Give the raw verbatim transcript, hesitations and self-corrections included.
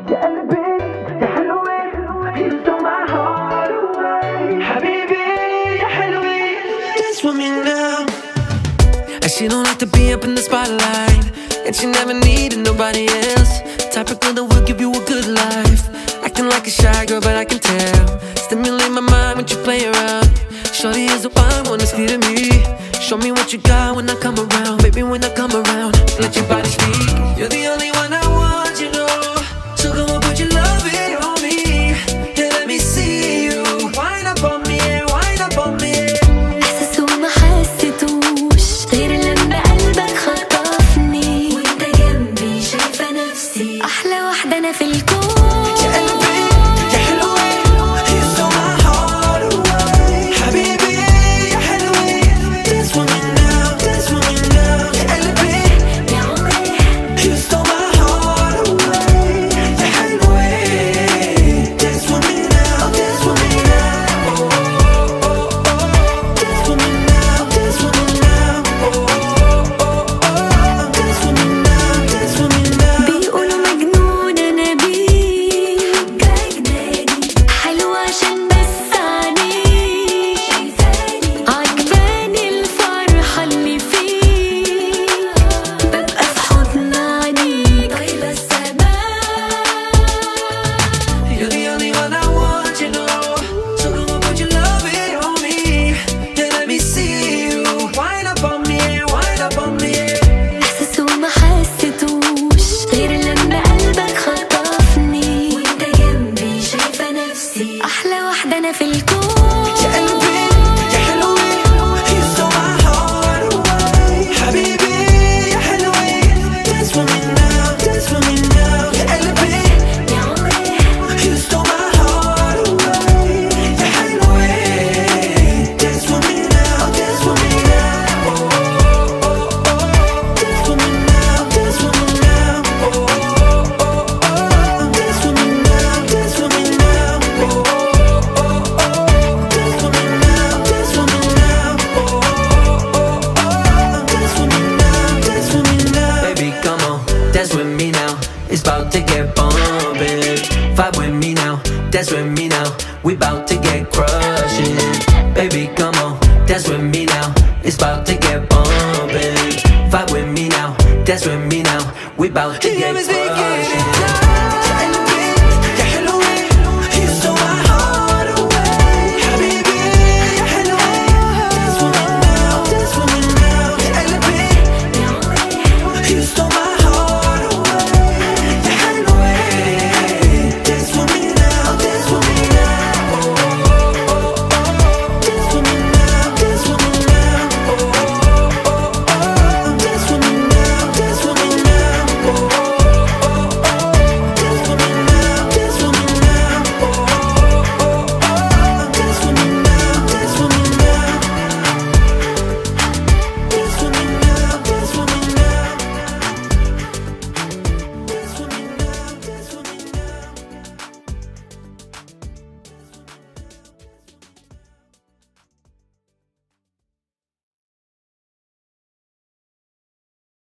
يا قلبي يا حلوة you stole my heart away. حبيبي يا حلوة dance with me now. And she don't like to be up in the spotlight, and she never needed nobody else. Type of girl that will give you a good life. Acting like a shy girl, but I can tell. Stimulate my mind when you play around. Shorty is the one, honestly to me. Show me what you got when I come around. Baby, when I come around, let your body speak. You're the only one I want, you know. So go and put your love in on me. And let me see you. Wind up on me, wind up on me. إحساسه ما حسيتوش غير لما قلبك خطفني، وانت جنبي شايفة نفسي أحلى واحدة أنا في الكون. أحلى واحدة أنا في الكون. يا قلبي يا حلوة you stole my heart away. حبيبي يا حلوة dance with me now, dance with me now. يا قلبي يا عمري you stole my heart away. يا حلوة dance with me now, dance with me now. Oh oh oh dance with me now, dance with me now. Oh oh oh dance with me now, dance with me now. Dance with me now, it's about to get bumpin'. Vibe with me now, dance with me now, we bout to get crushin'. Baby, come on, dance with me now, it's about to get bumpin'. Vibe with me now, dance with me now, we bout to get crushin'.